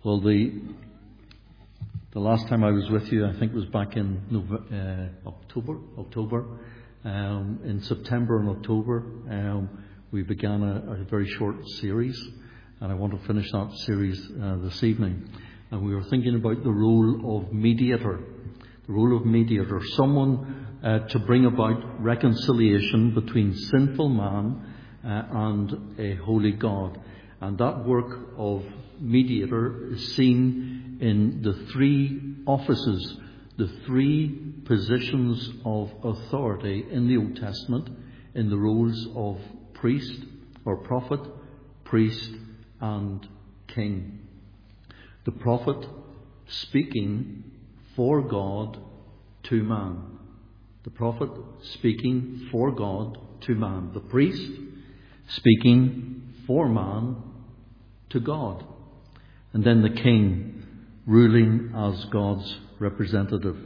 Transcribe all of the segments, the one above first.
Well, the last time I was with you, I think it was back in October. In September and October, we began a very short series, and I want to finish that series this evening. And we were thinking about the role of mediator. The role of mediator, someone to bring about reconciliation between sinful man and a holy God. And that work of mediator is seen in the three offices, the three positions of authority in the Old Testament, in the roles of priest or prophet, priest and king. The prophet speaking for God to man. The prophet speaking for God to man. The priest speaking for man to God. And then the king ruling as God's representative.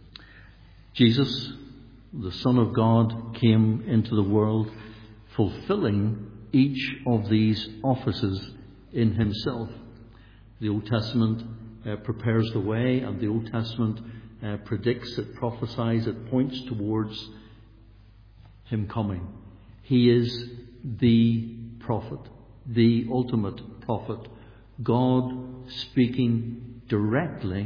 Jesus, the Son of God, came into the world fulfilling each of these offices in himself. The Old Testament prepares the way, and the Old Testament predicts, it prophesies, it points towards him coming. He is the prophet, the ultimate prophet, God speaking directly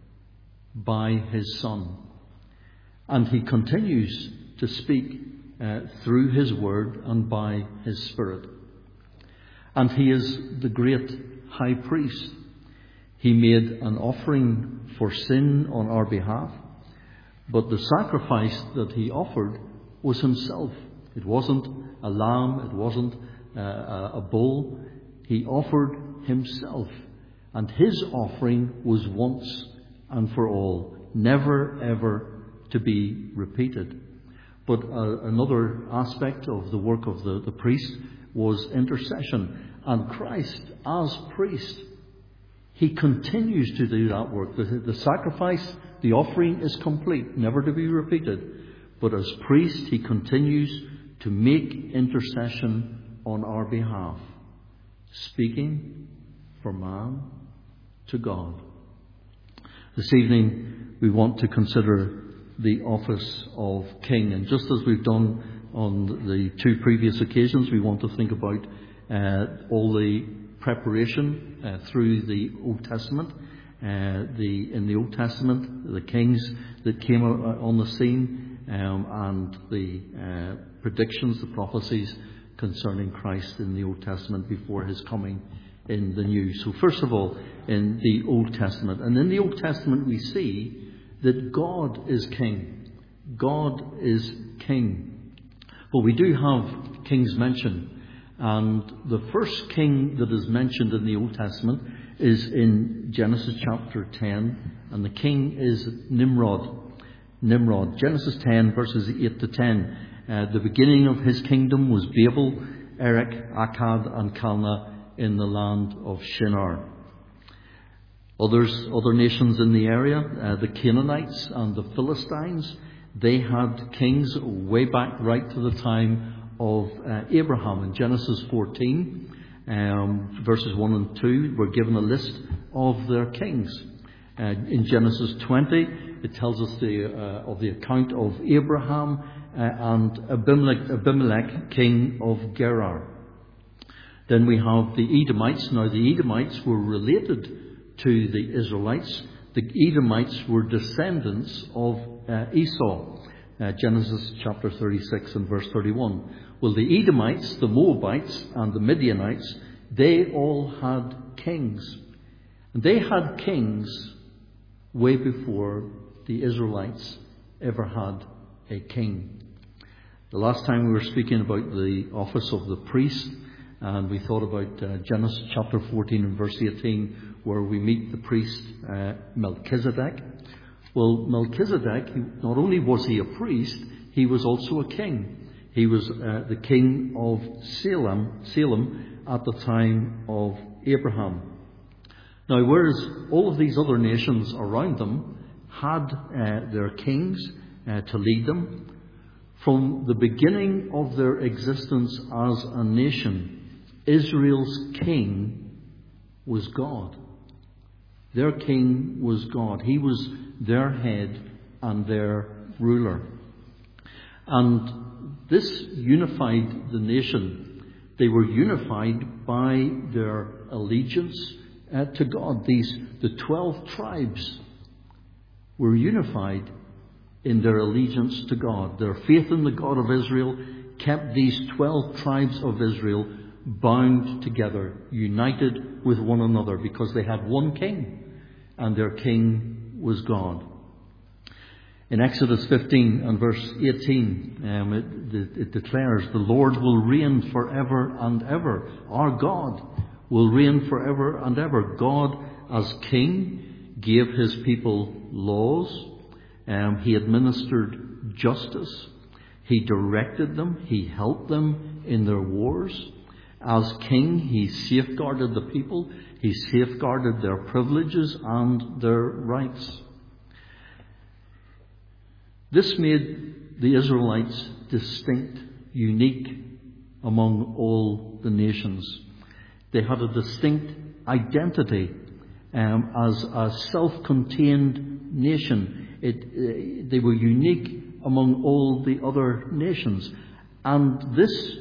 by his Son. And he continues to speak through his word and by his Spirit. And he is the great high priest. He made an offering for sin on our behalf, but the sacrifice that he offered was himself. It wasn't a lamb, it wasn't a bull. He offered himself, and his offering was once and for all, never ever to be repeated. But another aspect of the work of the priest was intercession, and Christ as priest, he continues to do that work. The sacrifice, the offering is complete, never to be repeated. But as priest, he continues to make intercession on our behalf, speaking for man to God. This evening, we want to consider the office of king. And just as we've done on the two previous occasions, we want to think about all the preparation through the Old Testament. In the Old Testament, the kings that came on the scene, and the predictions, the prophecies concerning Christ in the Old Testament before his coming in the New. So first of all, in the Old Testament. And in the Old Testament we see that God is king. God is king. But we do have kings mentioned. And the first king that is mentioned in the Old Testament is in Genesis chapter 10. And the king is Nimrod. Genesis 10 verses 8 to 10. The beginning of his kingdom was Babel, Erech, Akkad and Calneh in the land of Shinar. Other nations in the area, the Canaanites and the Philistines, they had kings way back right to the time of Abraham. In Genesis 14, verses 1 and 2, we're given a list of their kings. In Genesis 20, it tells us of the account of Abraham and Abimelech, king of Gerar. Then we have the Edomites. Now the Edomites were related to the Israelites. The Edomites were descendants of Esau. Genesis chapter 36 and verse 31. Well, the Edomites, the Moabites and the Midianites, they all had kings. And they had kings way before the Israelites ever had a king. The last time we were speaking about the office of the priest, and we thought about Genesis chapter 14 and verse 18, where we meet the priest Melchizedek. Well, Melchizedek, not only was he a priest, he was also a king. He was the king of Salem at the time of Abraham. Now, whereas all of these other nations around them had their kings to lead them, from the beginning of their existence as a nation, Israel's king was God. Their king was God. He was their head and their ruler. And this unified the nation. They were unified by their allegiance to God. The 12 tribes were unified in their allegiance to God. Their faith in the God of Israel kept these 12 tribes of Israel bound together, united with one another, because they had one king, and their king was God. In Exodus 15 and verse 18, it declares, "The Lord will reign forever and ever." Our God will reign forever and ever. God, as king, gave his people laws. He administered justice. He directed them. He helped them in their wars. As king, he safeguarded the people. He safeguarded their privileges and their rights. This made the Israelites distinct, unique among all the nations. They had a distinct identity as a self-contained nation. They were unique among all the other nations. And this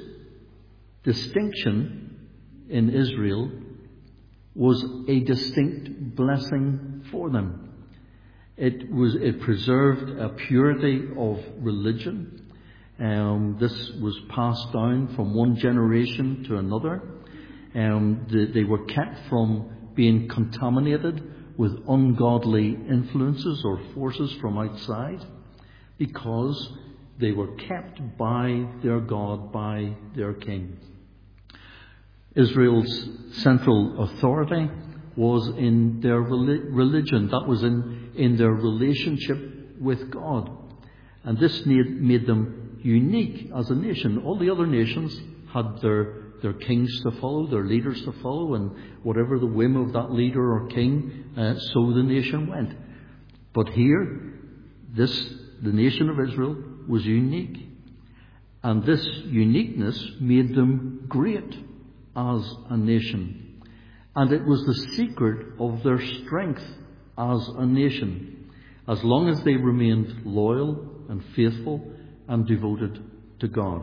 distinction in Israel was a distinct blessing for them. It preserved a purity of religion. This was passed down from one generation to another. They were kept from being contaminated with ungodly influences or forces from outside, because they were kept by their God, by their king. Israel's central authority was in their religion. That was in their relationship with God. And this made them unique as a nation. All the other nations had their kings to follow, their leaders to follow, and whatever the whim of that leader or king, so the nation went. But here, the nation of Israel was unique. And this uniqueness made them great as a nation. And it was the secret of their strength as a nation, as long as they remained loyal and faithful and devoted to God.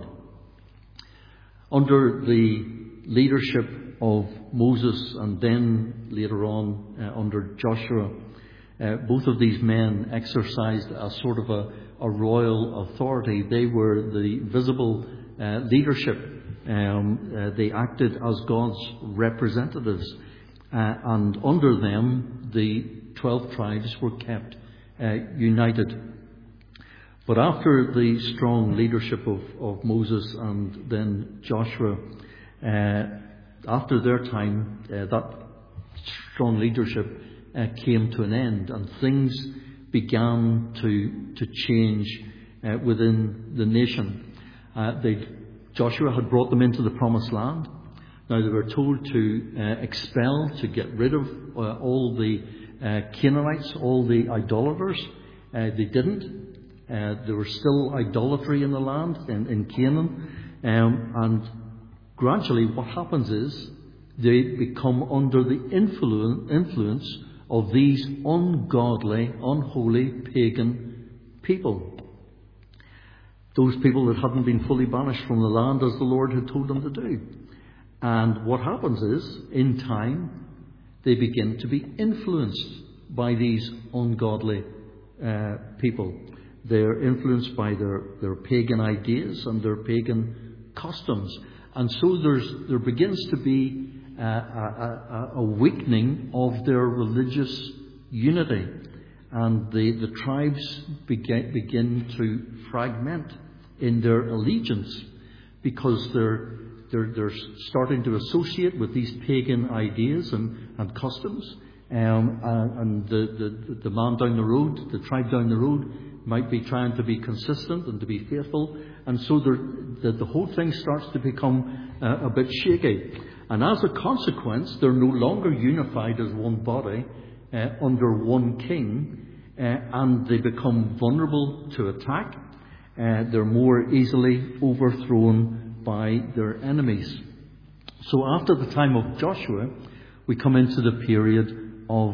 Under the leadership of Moses, and then later on under Joshua, both of these men exercised a sort of a royal authority. They were the visible leadership. They acted as God's representatives. And under them, the 12 tribes were kept united. But after the strong leadership of Moses and then Joshua, after their time, that strong leadership came to an end, and things began to change within the nation. Joshua had brought them into the Promised Land. Now they were told to expel, to get rid of all the Canaanites, all the idolaters. They didn't. There was still idolatry in the land, in Canaan. And gradually what happens is they become under the influence of these ungodly, unholy, pagan people. Those people that hadn't been fully banished from the land as the Lord had told them to do. And what happens is, in time, they begin to be influenced by these ungodly people. They're influenced by their pagan ideas and their pagan customs. And so there begins to be a weakening of their religious unity. And the tribes begin to fragment in their allegiance, because they're starting to associate with these pagan ideas and customs. And the man down the road, the tribe down the road, might be trying to be consistent and to be faithful. And so the whole thing starts to become a bit shaky. And as a consequence, they're no longer unified as one body under one king, and they become vulnerable to attack. They're more easily overthrown by their enemies. So after the time of Joshua, we come into the period of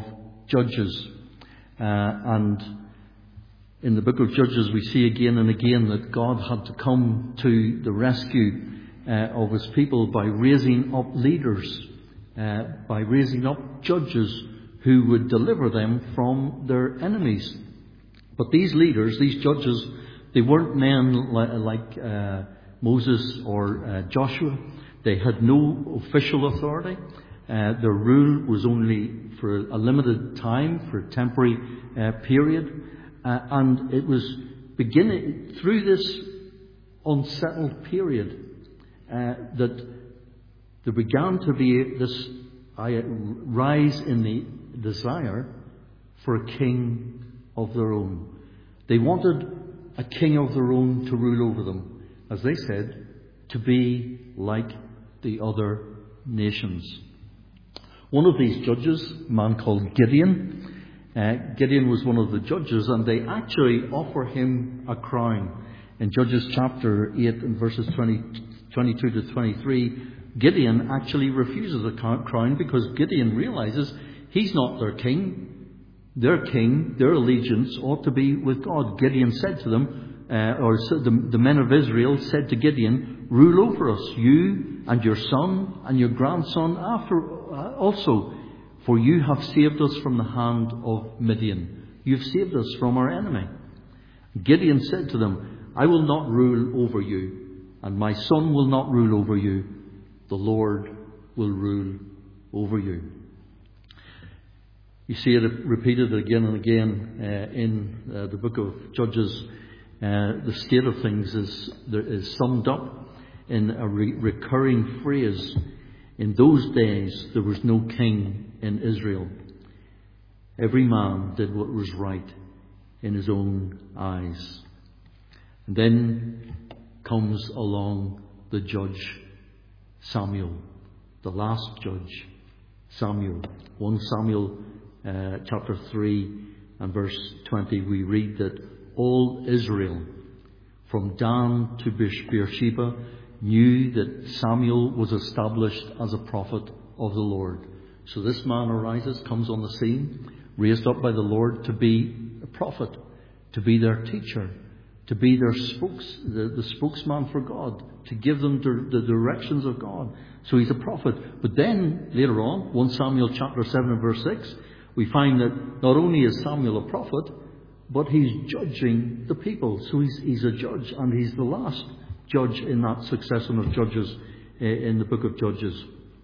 Judges. And in the book of Judges we see again and again that God had to come to the rescue of his people by raising up leaders, by raising up judges who would deliver them from their enemies. But these leaders, these judges, they weren't men like Moses or Joshua. They had no official authority. Their rule was only for a limited time, for a temporary period. And it was beginning through this unsettled period that there began to be this rise in the desire for a king of their own. They wanted a king of their own to rule over them, as they said, to be like the other nations. One of these judges, a man called Gideon, Gideon was one of the judges, and they actually offer him a crown. In Judges chapter 8 and verses 22 to 23, Gideon actually refuses a crown because Gideon realizes he's not their king. Their king, their allegiance ought to be with God. Gideon said to them, the men of Israel said to Gideon, "Rule over us, you and your son and your grandson also, for you have saved us from the hand of Midian. You've saved us from our enemy." Gideon said to them, "I will not rule over you, and my son will not rule over you. The Lord will rule over you." You see it repeated again and again in the book of Judges. The state of things is summed up in a recurring phrase. In those days there was no king in Israel. Every man did what was right in his own eyes. And then comes along the judge Samuel, the last judge Samuel. 1 Samuel chapter 3 and verse 20, we read that all Israel from Dan to Beersheba knew that Samuel was established as a prophet of the Lord. So this man arises, comes on the scene, raised up by the Lord to be a prophet, to be their teacher, to be their the spokesman for God, to give them the directions of God. So he's a prophet. But then later on, 1 Samuel chapter 7 and verse 6, we find that not only is Samuel a prophet, but he's judging the people. So he's a judge, and he's the last judge in that succession of judges in the book of Judges.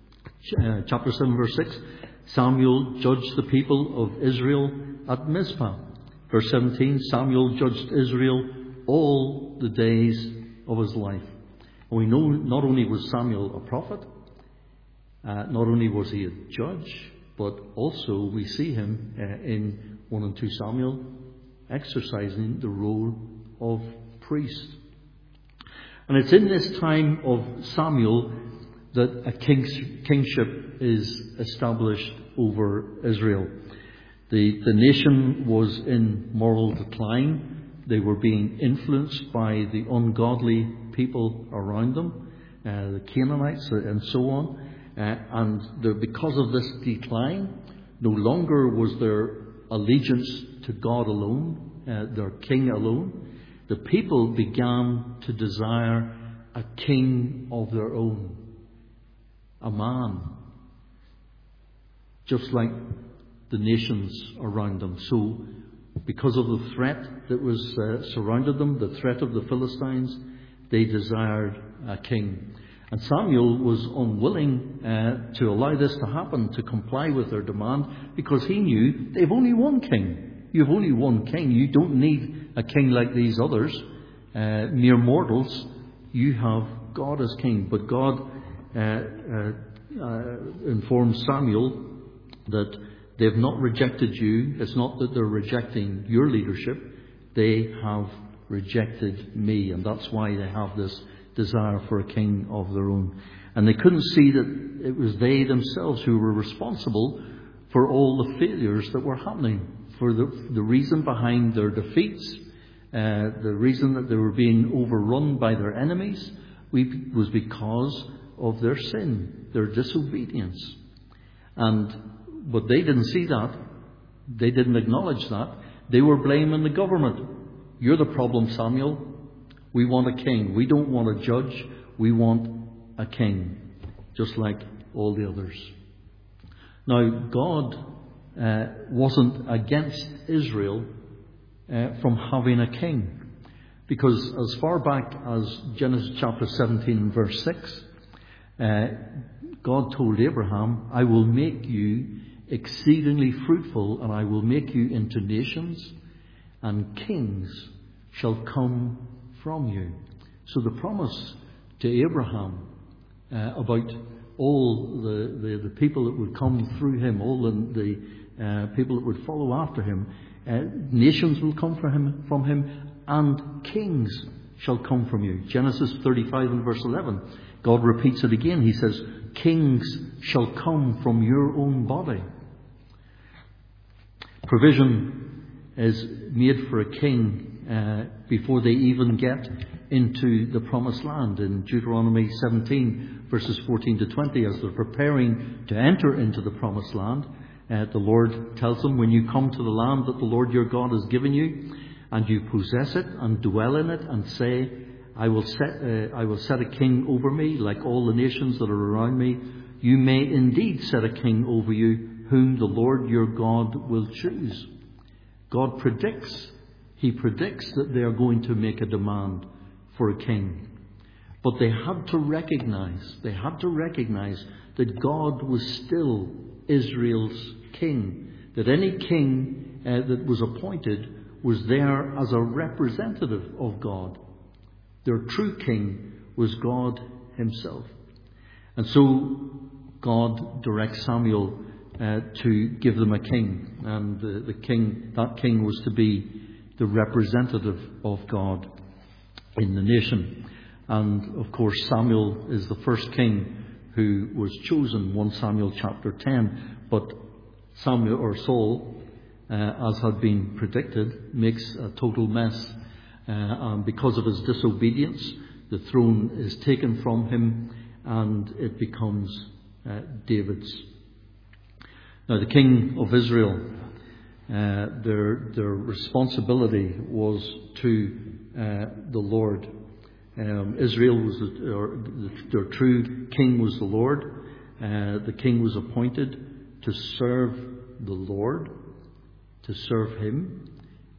Chapter 7 verse 6, Samuel judged the people of Israel at Mizpah. Verse 17, Samuel judged Israel all the days of his life. And we know not only was Samuel a prophet, not only was he a judge, but also we see him in 1 and 2 Samuel exercising the role of priest. And it's in this time of Samuel that a kingship is established over Israel. The nation was in moral decline. They were being influenced by the ungodly people around them, the Canaanites and so on. Because of this decline, no longer was there allegiance to God alone, their king alone. The people began to desire a king of their own, a man, just like the nations around them. So, because of the threat that was surrounded them, the threat of the Philistines, they desired a king. And Samuel was unwilling to allow this to happen, to comply with their demand, because he knew they've only one king. You have only one king. You don't need a king like these others, mere mortals. You have God as king. But God informed Samuel that they've not rejected you. It's not that they're rejecting your leadership. They have rejected me. And that's why they have this desire for a king of their own. And they couldn't see that it was they themselves who were responsible for all the failures that were happening, for the reason behind their defeats, the reason that they were being overrun by their enemies was because of their sin, their disobedience. But they didn't see that. They didn't acknowledge that. They were blaming the government. You're the problem, Samuel. We want a king. We don't want a judge. We want a king, just like all the others. Now, God wasn't against Israel from having a king, because as far back as Genesis chapter 17 and verse 6, God told Abraham, I will make you exceedingly fruitful, and I will make you into nations, and kings shall come from you. So the promise to Abraham about all the people that would come through him, all the people that would follow after him, nations will come from him, and kings shall come from you. Genesis 35 and verse 11. God repeats it again. He says, kings shall come from your own body. Provision is made for a king before they even get into the promised land. In Deuteronomy 17 verses 14 to 20, as they're preparing to enter into the promised land, the Lord tells them, when you come to the land that the Lord your God has given you, and you possess it and dwell in it, and say, I will set a king over me like all the nations that are around me, you may indeed set a king over you, whom the Lord your God will choose. God predicts. He predicts that they are going to make a demand for a king. But they had to recognize that God was still Israel's king. That any king that was appointed was there as a representative of God. Their true king was God himself. And so God directs Samuel to give them a king. And that king was to be the representative of God in the nation. And of course Samuel is the first king who was chosen, 1 Samuel chapter 10. But Saul, as had been predicted, makes a total mess. And because of his disobedience, the throne is taken from him and it becomes David's. Now the king of Israel, their responsibility was to the Lord. Israel was their true king was the Lord. The king was appointed to serve the Lord, to serve him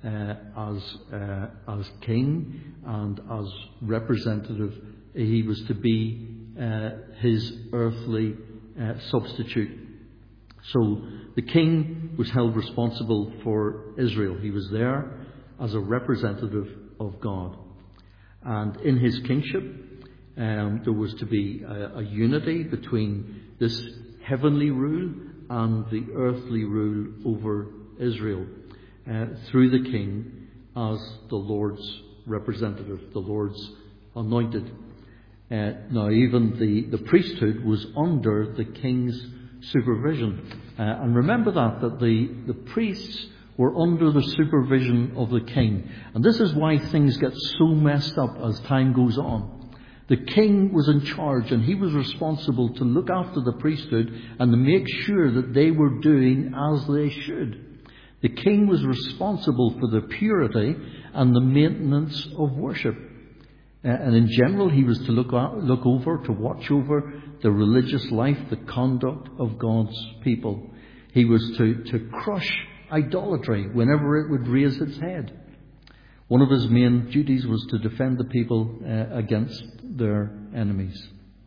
as king and as representative. He was to be his earthly substitute. So the king was held responsible for Israel. He was there as a representative of God. And in his kingship, there was to be a unity between this heavenly rule and the earthly rule over Israel through the king as the Lord's representative, the Lord's anointed. Now even the priesthood was under the king's supervision. And remember that the priests were under the supervision of the king. And this is why things get so messed up as time goes on. The king was in charge, and he was responsible to look after the priesthood and to make sure that they were doing as they should. The king was responsible for the purity and the maintenance of worship. And in general, he was to look over, to watch over the religious life, the conduct of God's people. He was to crush idolatry whenever it would raise its head. One of his main duties was to defend the people against their enemies.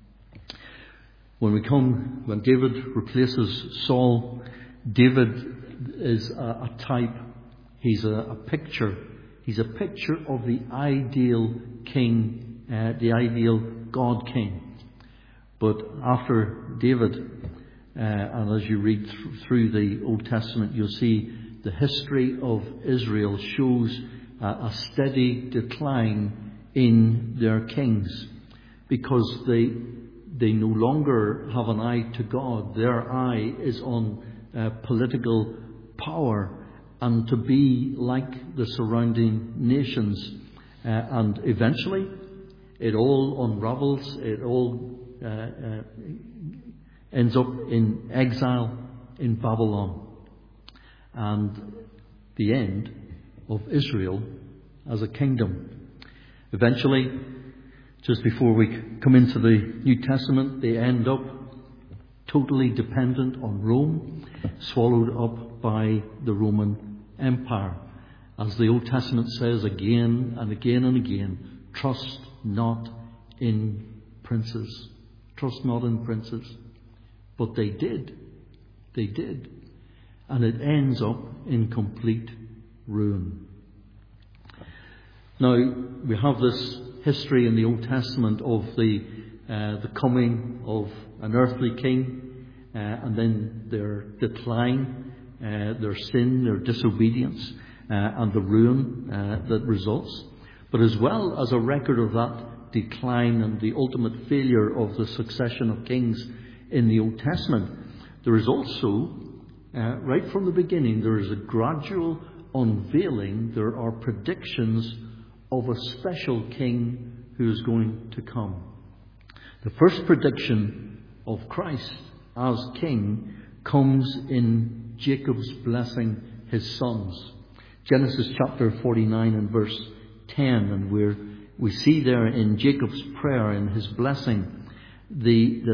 When David replaces Saul, David is a type. He's a picture. He's a picture of the ideal king, the ideal God king. But after David, and as you read through the Old Testament, you'll see the history of Israel shows a steady decline in their kings, because they no longer have an eye to God. Their eye is on political power and to be like the surrounding nations. And eventually it all unravels. It all ends up in exile in Babylon. and the end of Israel as a kingdom. Eventually, just before we come into the New Testament, they end up totally dependent on Rome, swallowed up by the Roman Empire. As the Old Testament says again and again and again, trust not in princes. Trust not in princes. But they did. They did. And it ends up in complete ruin. Now, we have this history in the Old Testament of the coming of an earthly king, and then their decline, their sin, their disobedience, and the ruin that results. But as well as a record of that decline and the ultimate failure of the succession of kings in the Old Testament, there is also, right from the beginning, there is a gradual unveiling. There are predictions of a special king who is going to come. The first prediction of Christ as king comes in Jacob's blessing his sons. Genesis chapter 49 and verse 10, and we see there in Jacob's prayer, in his blessing, the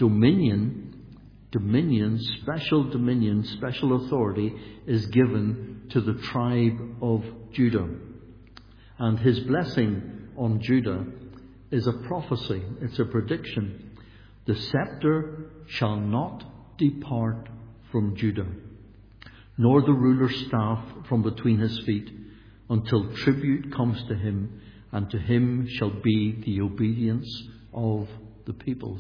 special authority is given to the tribe of Judah. And his blessing on Judah is a prophecy, it's a prediction. The scepter shall not depart from Judah, nor the ruler's staff from between his feet, until tribute comes to him, and to him shall be the obedience of the peoples.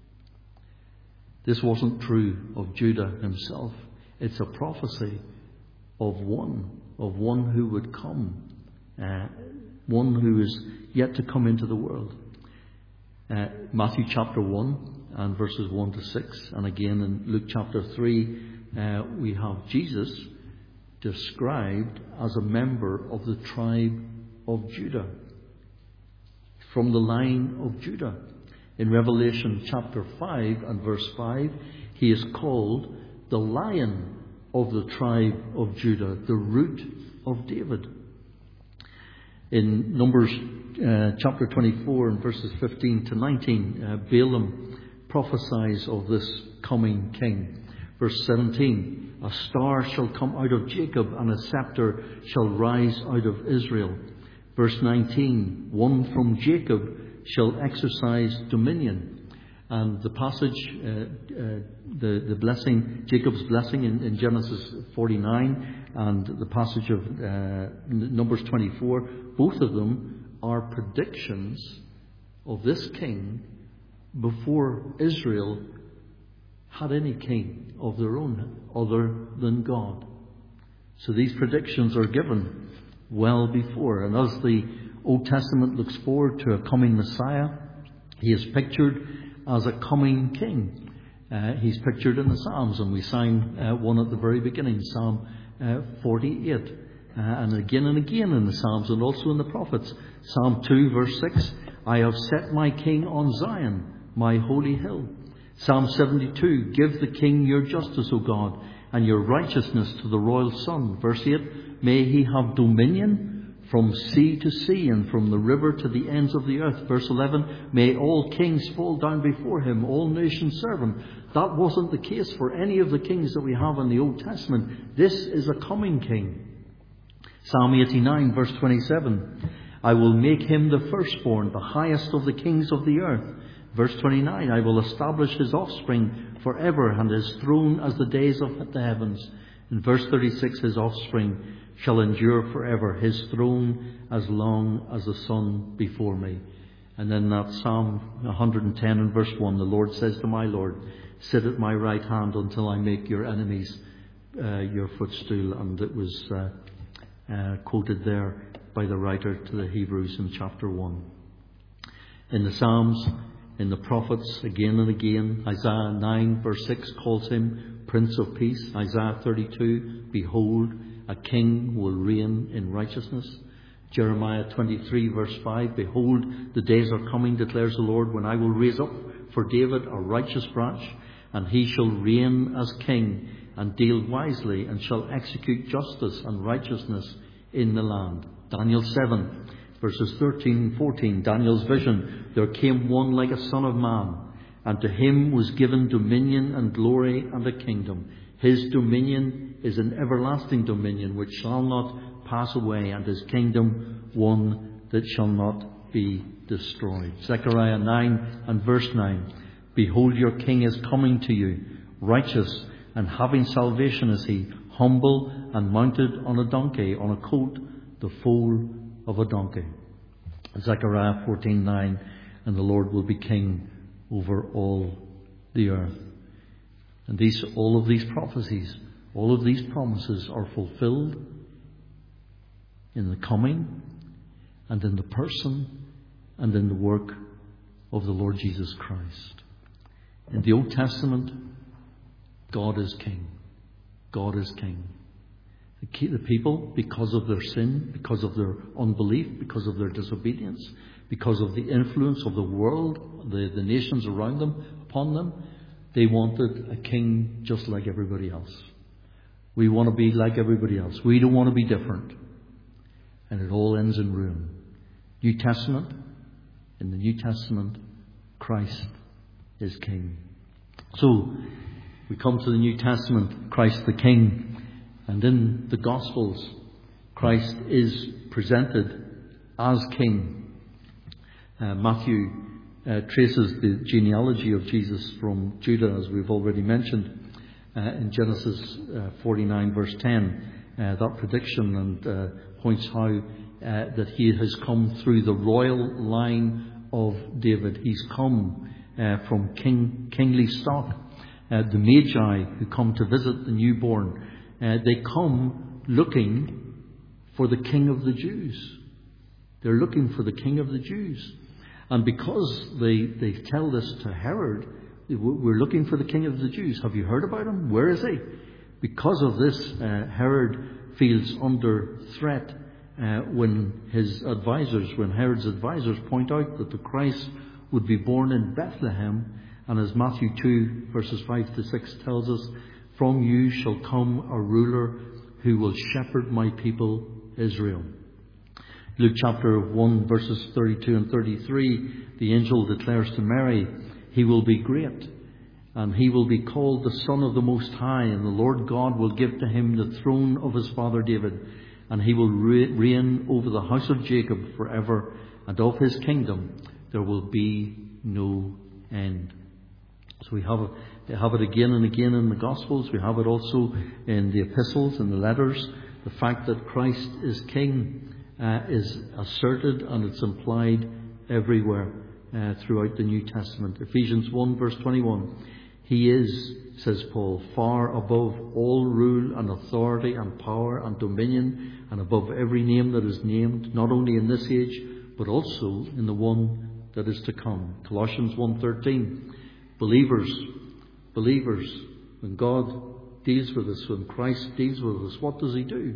This wasn't true of Judah himself. It's a prophecy of one who would come, one who is yet to come into the world. Matthew chapter 1 and verses 1 to 6, and again in Luke chapter 3, we have Jesus described as a member of the tribe of Judah, from the line of Judah. In Revelation chapter 5 and verse 5, he is called the Lion of the tribe of Judah, the Root of David. In Numbers chapter 24 and verses 15 to 19, Balaam prophesies of this coming king. Verse 17, a star shall come out of Jacob, and a scepter shall rise out of Israel. Verse 19, one from Jacob shall exercise dominion. And the passage, the blessing, Jacob's blessing in Genesis 49 and the passage of Numbers 24, both of them are predictions of this king before Israel had any king of their own other than God. So these predictions are given well before. And as the Old Testament looks forward to a coming Messiah, he is pictured as a coming king. He's pictured in the Psalms, and we sang one at the very beginning, Psalm 48, and again in the Psalms and also in the prophets. Psalm 2 verse 6, I have set my king on Zion, my holy hill. Psalm 72, give the king your justice, O God, and your righteousness to the royal son. Verse 8, may he have dominion from sea to sea and from the river to the ends of the earth. Verse 11, may all kings fall down before him, all nations serve him. That wasn't the case for any of the kings that we have in the Old Testament. This is a coming king. Psalm 89 verse 27, I will make him the firstborn, the highest of the kings of the earth. Verse 29, I will establish his offspring forever, and his throne as the days of the heavens. In verse 36, his offspring shall endure forever, his throne as long as the sun before me. And then that Psalm 110 and verse 1, the Lord says to my Lord, sit at my right hand until I make your enemies your footstool. And it was quoted there by the writer to the Hebrews in chapter 1. In the Psalms, in the prophets, again and again, Isaiah 9 verse 6 calls him Prince of Peace. Isaiah 32, behold, a king will reign in righteousness. Jeremiah 23 verse 5, behold, the days are coming, declares the Lord, when I will raise up for David a righteous branch, and he shall reign as king, and deal wisely, and shall execute justice and righteousness in the land. Daniel 7, verses 13 and 14. Daniel's vision. There came one like a son of man, and to him was given dominion and glory and a kingdom. His dominion is an everlasting dominion which shall not pass away, and his kingdom one that shall not be destroyed. Zechariah 9 and verse 9. Behold, your king is coming to you, righteous and having salvation is he, humble and mounted on a donkey, on a colt, the foal of a donkey. Zechariah 14:9. And the Lord will be king over all the earth. And all of these prophecies, all of these promises are fulfilled in the coming and in the person and in the work of the Lord Jesus Christ. In the Old Testament, God is king. God is king. The people, because of their sin, because of their unbelief, because of their disobedience, because of the influence of the world, the nations around them, upon them, they wanted a king just like everybody else. We want to be like everybody else. We don't want to be different. And it all ends in ruin. New Testament, in the New Testament, Christ is king. So, we come to the New Testament, Christ the King. And in the Gospels, Christ is presented as king. Matthew traces the genealogy of Jesus from Judah, as we've already mentioned, in Genesis 49 verse 10. That prediction, and points how that he has come through the royal line of David. He's come from kingly stock. The Magi who come to visit the newborn, they come looking for the King of the Jews. They're looking for the King of the Jews. And because they tell this to Herod, we're looking for the King of the Jews. Have you heard about him? Where is he? Because of this, Herod feels under threat when Herod's advisors point out that the Christ would be born in Bethlehem. And as Matthew 2 verses 5 to 6 tells us, from you shall come a ruler who will shepherd my people Israel. Luke chapter 1 verses 32 and 33, the angel declares to Mary, he will be great, and he will be called the Son of the Most High, and the Lord God will give to him the throne of his father David, and he will reign over the house of Jacob forever, and of his kingdom there will be no end. So we have it again and again in the Gospels. We have it also in the epistles and the letters. The fact that Christ is King is asserted, and it's implied everywhere throughout the New Testament. Ephesians 1 verse 21. He is, says Paul, far above all rule and authority and power and dominion, and above every name that is named, not only in this age, but also in the one that is to come. Colossians 1:13. Believers, when God deals with us, when Christ deals with us, what does he do?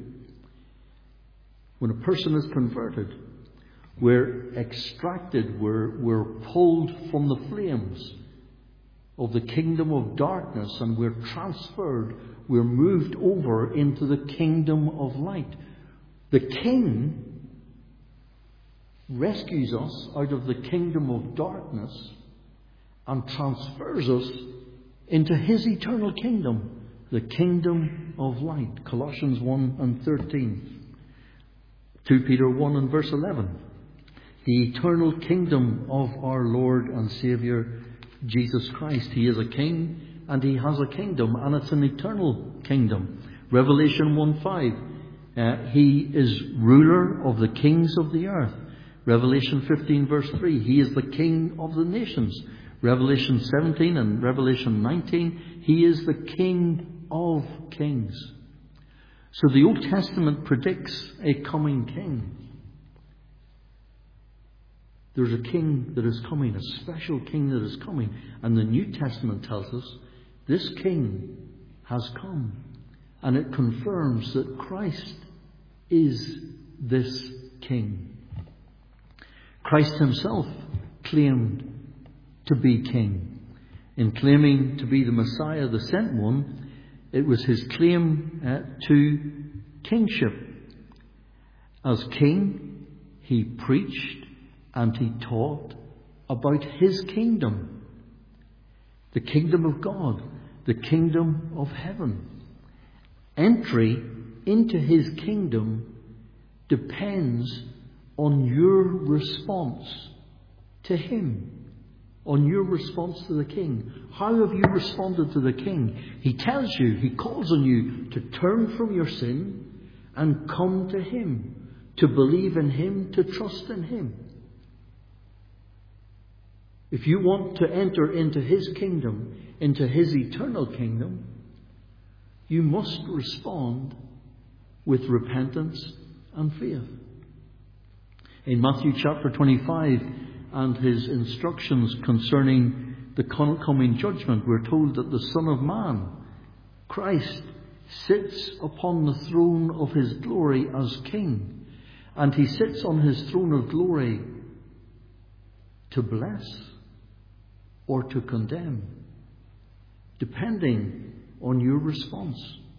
When a person is converted, we're extracted, we're pulled from the flames of the kingdom of darkness, and we're transferred, we're moved over into the kingdom of light. The King rescues us out of the kingdom of darkness and transfers us into his eternal kingdom, the kingdom of light. Colossians 1 and 13. 2 Peter 1 and verse 11. The eternal kingdom of our Lord and Saviour Jesus Christ. He is a king and he has a kingdom, and it's an eternal kingdom. Revelation 1:5. He is ruler of the kings of the earth. Revelation 15 verse 3. He is the King of the nations. Revelation 17 and Revelation 19, he is the King of kings. So the Old Testament predicts a coming king. There's a king that is coming, a special king that is coming. And the New Testament tells us this king has come. And it confirms that Christ is this king. Christ himself claimed to be king. In claiming to be the Messiah, the sent one, It was his claim to kingship. As king, he preached and he taught about his kingdom. The kingdom of God, the kingdom of heaven. Entry into his kingdom depends on your response to him, on your response to the king. How have you responded to the king? He tells you, he calls on you to turn from your sin and come to him, to believe in him, to trust in him. If you want to enter into his kingdom, into his eternal kingdom, you must respond with repentance and faith. In Matthew chapter 25 and his instructions concerning the coming judgment, we're told that the Son of Man, Christ, sits upon the throne of his glory as King. And he sits on his throne of glory to bless or to condemn, depending on your response.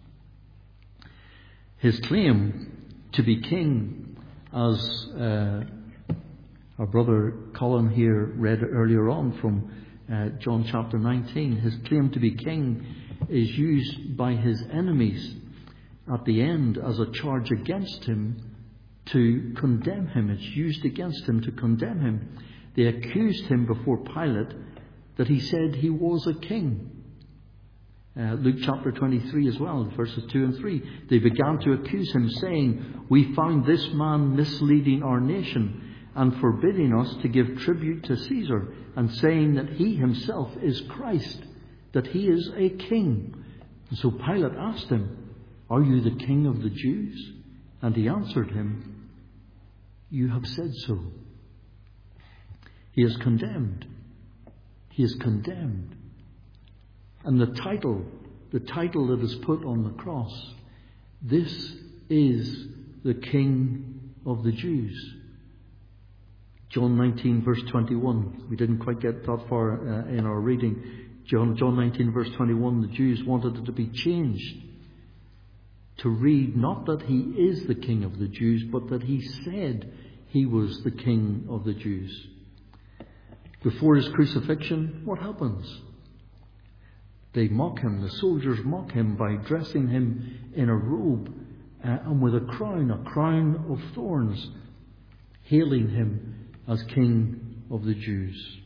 His claim to be king, as our brother Colin here read earlier on from John chapter 19, his claim to be king is used by his enemies at the end as a charge against him to condemn him. It's used against him to condemn him. They accused him before Pilate that he said he was a king. Luke chapter 23 as well, verses 2 and 3. They began to accuse him, saying, "We found this man misleading our nation and forbidding us to give tribute to Caesar, and saying that he himself is Christ, that he is a king." And so Pilate asked him, "Are you the king of the Jews?" And he answered him, "You have said so." He is condemned. He is condemned. And the title that is put on the cross, "This is the King of the Jews." John 19 verse 21. We didn't quite get that far in our reading. John 19 verse 21, the Jews wanted it to be changed to read not that he is the King of the Jews, but that he said he was the King of the Jews. Before his crucifixion, what happens? They mock him. The soldiers mock him by dressing him in a robe and with a crown of thorns, hailing him as King of the Jews.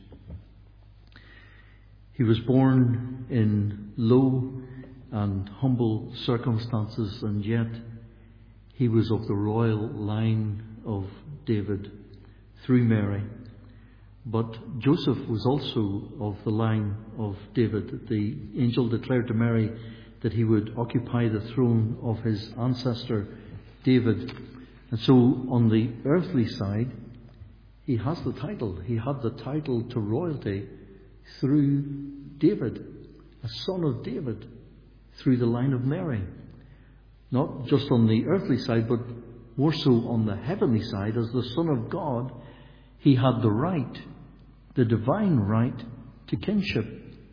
He was born in low and humble circumstances, and yet he was of the royal line of David through Mary. But Joseph was also of the line of David. The angel declared to Mary that he would occupy the throne of his ancestor David. And so on the earthly side, he has the title. He had the title to royalty through David, a son of David, through the line of Mary. Not just on the earthly side, but more so on the heavenly side. As the Son of God, he had the right, the divine right, to kingship.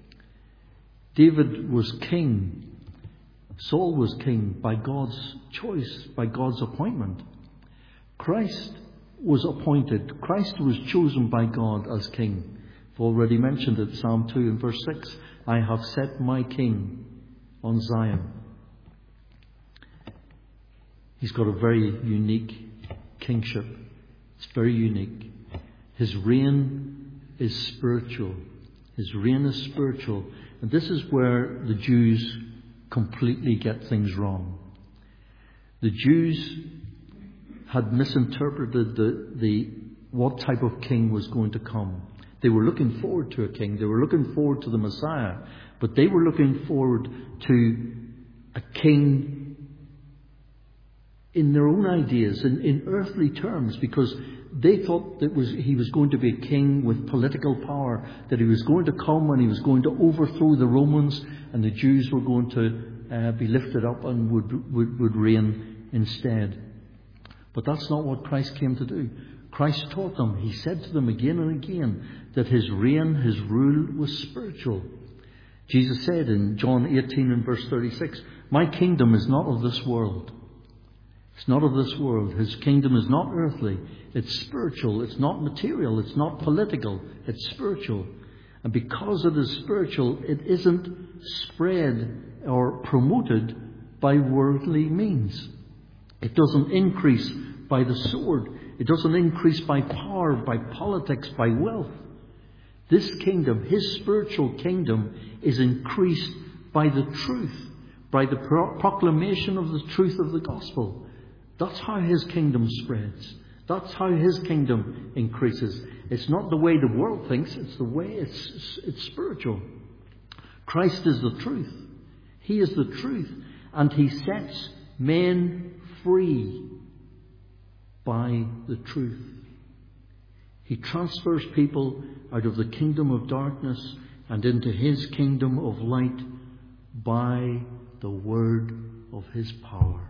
David was king. Saul was king by God's choice, by God's appointment. Christ was appointed. Christ was chosen by God as king. I've already mentioned it, Psalm 2 and verse 6. "I have set my king on Zion." He's got a very unique kingship. It's very unique. His reign is spiritual. His reign is spiritual. And this is where the Jews completely get things wrong. The Jews had misinterpreted the what type of king was going to come. They were looking forward to a king. They were looking forward to the Messiah. But they were looking forward to a king in their own ideas, in earthly terms, because they thought that he was going to be a king with political power, that he was going to come and he was going to overthrow the Romans, and the Jews were going to be lifted up and would reign instead. But that's not what Christ came to do. Christ taught them, he said to them again and again, that his reign, his rule was spiritual. Jesus said in John 18 and verse 36, "My kingdom is not of this world." It's not of this world. His kingdom is not earthly. It's spiritual. It's not material. It's not political. It's spiritual. And because it is spiritual, it isn't spread or promoted by worldly means. It doesn't increase by the sword. It doesn't increase by power, by politics, by wealth. This kingdom, his spiritual kingdom, is increased by the truth, by the proclamation of the truth of the gospel. That's how his kingdom spreads. That's how his kingdom increases. It's not the way the world thinks, it's the way it's spiritual. Christ is the truth. He is the truth. And he sets men free by the truth. He transfers people out of the kingdom of darkness and into his kingdom of light by the word of his power.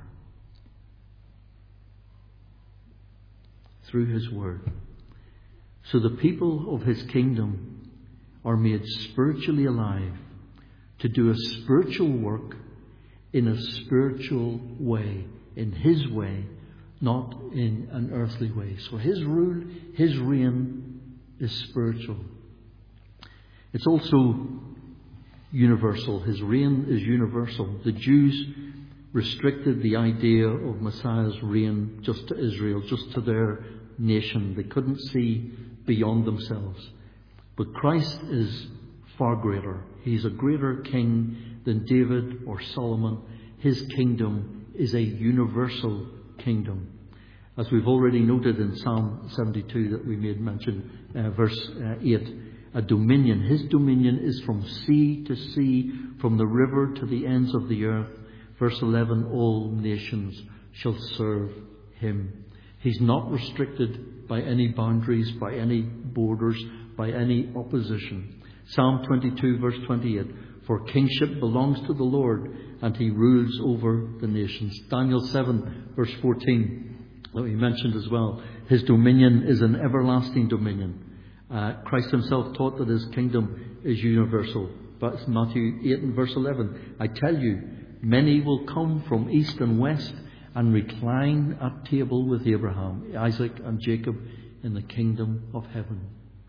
Through his word. So the people of his kingdom are made spiritually alive to do a spiritual work in a spiritual way, in his way, not in an earthly way. So his rule, his reign is spiritual. It's also universal. His reign is universal. The Jews restricted the idea of Messiah's reign just to Israel, just to their nation. They couldn't see beyond themselves. But Christ is far greater. He's a greater king than David or Solomon. His kingdom is a universal kingdom. As we've already noted in Psalm 72 that we made mention, verse 8, a dominion. His dominion is from sea to sea, from the river to the ends of the earth. Verse 11, all nations shall serve him. He's not restricted by any boundaries, by any borders, by any opposition. Psalm 22 verse 28, for kingship belongs to the Lord, and he rules over the nations. Daniel 7 verse 14, that we mentioned as well. His dominion is an everlasting dominion. Christ himself taught that his kingdom is universal. But Matthew 8 and verse 11, I tell you, many will come from east and west and recline at table with Abraham, Isaac and Jacob in the kingdom of heaven.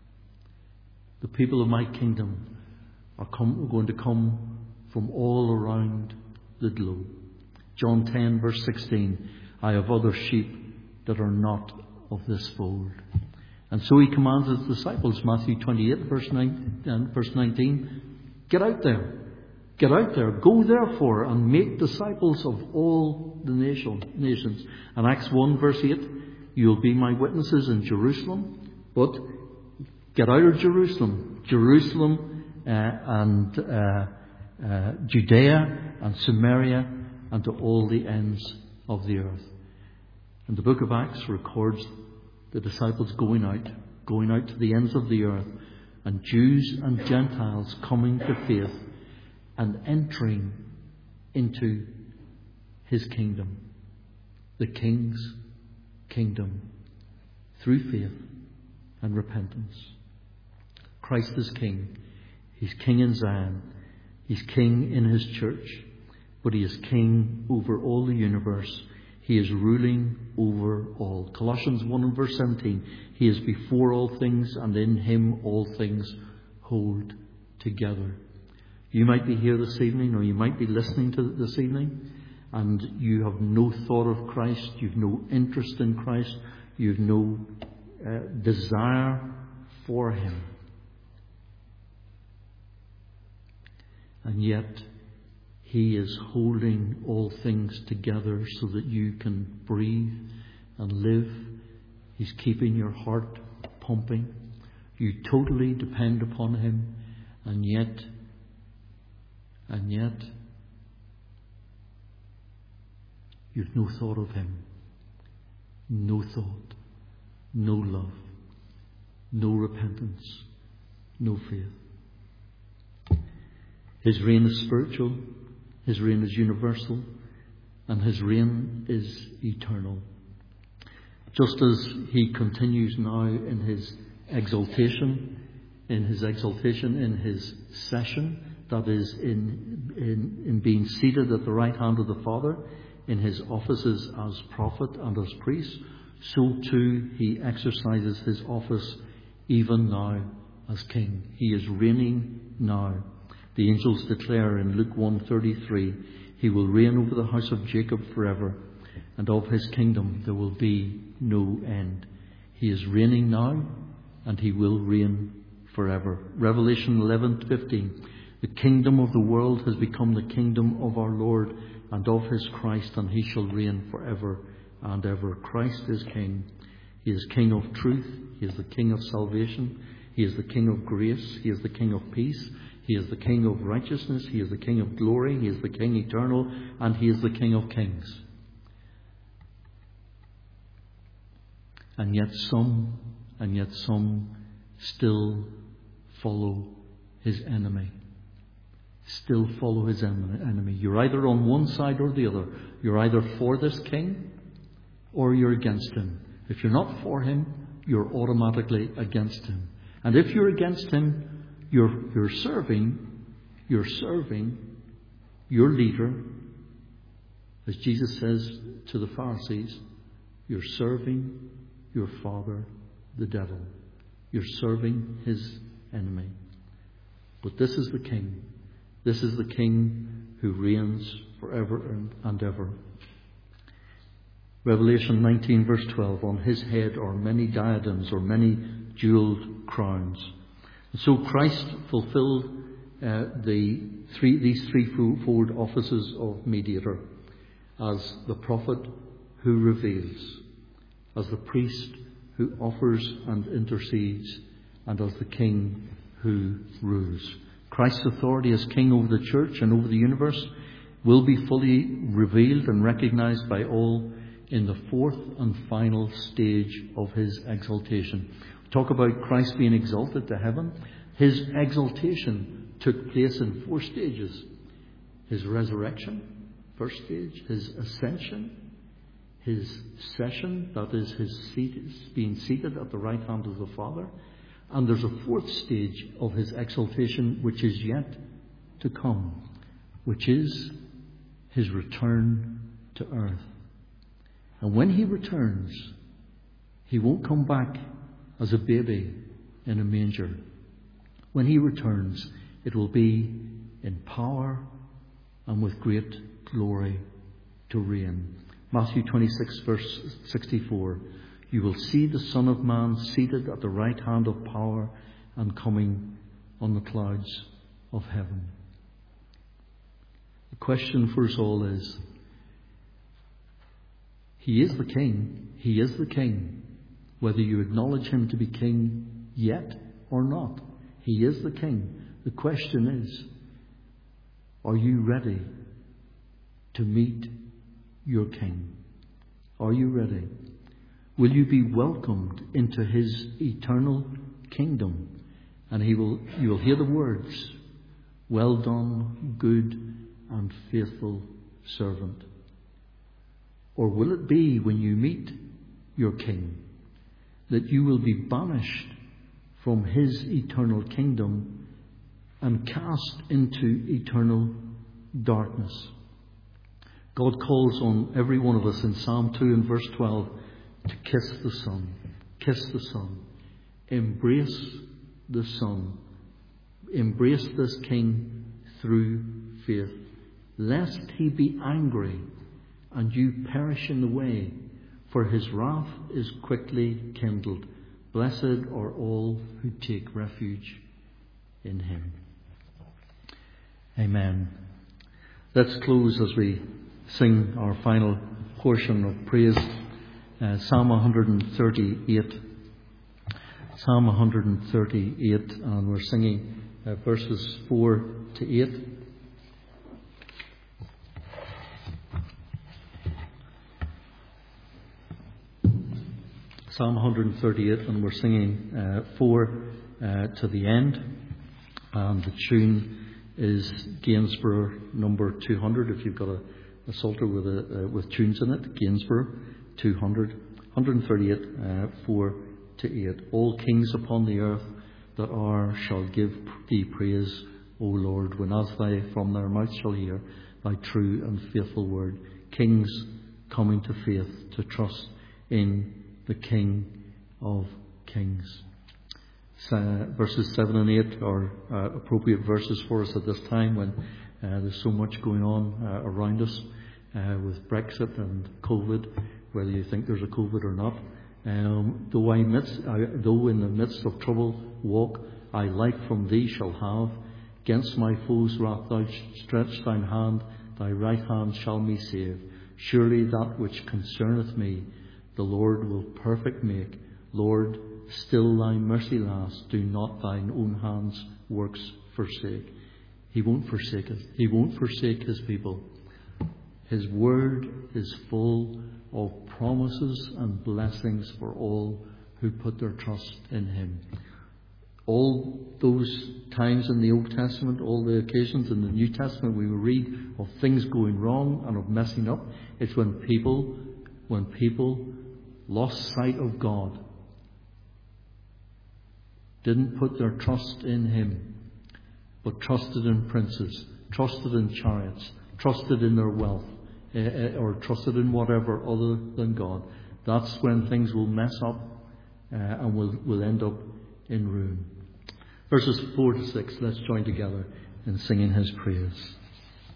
The people of my kingdom are going to come from all around the globe. John 10 verse 16, I have other sheep that are not of this fold. And so he commands his disciples, Matthew 28 verse 9 and verse 19, get out there. Get out there. Go therefore and make disciples of all the nations. And Acts 1 verse 8, you'll be my witnesses in Jerusalem. But get out of Jerusalem. And Judea and Samaria and to all the ends of the earth. And the book of Acts records the disciples going out to the ends of the earth, and Jews and Gentiles coming to faith and entering into his kingdom, the King's kingdom, through faith and repentance. Christ is King. He's King in Zion. He's King in his church. But he is King over all the universe. He is ruling over all. Colossians 1 and verse 17. He is before all things, and in him all things hold together. You might be here this evening, or you might be listening to this evening, and you have no thought of Christ. You've no interest in Christ. You've no desire for him. And yet, he is holding all things together so that you can breathe and live. He's keeping your heart pumping. You totally depend upon him. And yet, you've no thought of him. No thought. No love. No repentance. No faith. His reign is spiritual. His reign is universal, and his reign is eternal. Just as he continues now in his exaltation, in his session, that is in being seated at the right hand of the Father in his offices as prophet and as priest, so too he exercises his office even now as king. He is reigning now. The angels declare in Luke 1:33, he will reign over the house of Jacob forever, and of his kingdom there will be no end. He is reigning now, and he will reign forever. Revelation 11:15, the kingdom of the world has become the kingdom of our Lord and of his Christ, and he shall reign forever and ever. Christ is king. He is king of truth. He is the king of salvation. He is the king of grace. He is the king of peace. He is the king of righteousness. He is the king of glory. He is the king eternal. And he is the king of kings. And yet some still follow his enemy. Still follow his enemy. You're either on one side or the other. You're either for this king or you're against him. If you're not for him, you're automatically against him. And if you're against him, you're serving your leader. As Jesus says to the Pharisees, you're serving your father, the devil. You're serving his enemy. But this is the king. This is the king who reigns forever and ever. Revelation 19 verse 12, on his head are many diadems or many jeweled crowns. And so Christ fulfilled these threefold offices of mediator, as the prophet who reveals, as the priest who offers and intercedes, and as the king who rules. Christ's authority as king over the church and over the universe will be fully revealed and recognized by all in the fourth and final stage of his exaltation. Talk about Christ being exalted to heaven. His exaltation took place in 4 stages. His resurrection, first stage. His ascension, his session, that is his seat, being seated at the right hand of the Father. And there's a 4th stage of his exaltation which is yet to come, which is his return to earth. And when he returns, he won't come back as a baby in a manger. When he returns, it will be in power and with great glory to reign. Matthew 26 verse 64. You will see the Son of Man seated at the right hand of power and coming on the clouds of heaven. The question for us all is, he is the king. He is the king. Whether you acknowledge him to be king yet or not, he is the king. The question is, are you ready to meet your king? Are you ready? Will you be welcomed into his eternal kingdom? And you will hear the words, well done, good and faithful servant. Or will it be when you meet your king that you will be banished from his eternal kingdom and cast into eternal darkness? God calls on every one of us in Psalm 2 and verse 12 to kiss the Son. Kiss the Son. Embrace the Son. Embrace this King through faith, lest he be angry and you perish in the way, for his wrath is quickly kindled. Blessed are all who take refuge in him. Amen. Let's close as we sing our final portion of praise. Psalm 138. Psalm 138, and we're singing verses 4 to 8. Psalm 138, and we're singing 4 to the end. And the tune is Gainsborough number 200. If you've got a psalter with tunes in it, Gainsborough 200, 138, 4 to 8. All kings upon the earth that are shall give thee praise, O Lord, when as they from their mouth shall hear thy true and faithful word. Kings coming to faith, to trust in the King of Kings. Verses 7 and 8 are appropriate verses for us at this time when there's so much going on around us with Brexit and COVID, whether you think there's a COVID or not. Though in the midst of trouble walk, I light from thee shall have. Against my foes wrath thou stretch thine hand, thy right hand shall me save. Surely that which concerneth me, the Lord will perfect make. Lord, still thy mercy lasts, do not thine own hands' works forsake. He won't forsake us. He won't forsake his people. His word is full of promises and blessings for all who put their trust in him. All those times in the Old Testament, all the occasions in the New Testament we will read of things going wrong and of messing up. It's when people lost sight of God, didn't put their trust in him, but trusted in princes, trusted in chariots, trusted in their wealth, or trusted in whatever other than God. That's when things will mess up and will end up in ruin. Verses 4 to 6, let's join together in singing his praise.